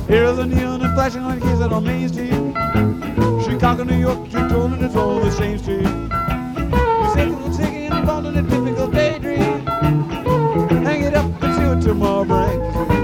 Here's a neon and flashing like kids out on Main Street. Chicago, New York, Street, and it's all the same street. You say little chicken involved in a typical daydream. Hang it up and see what tomorrow brings.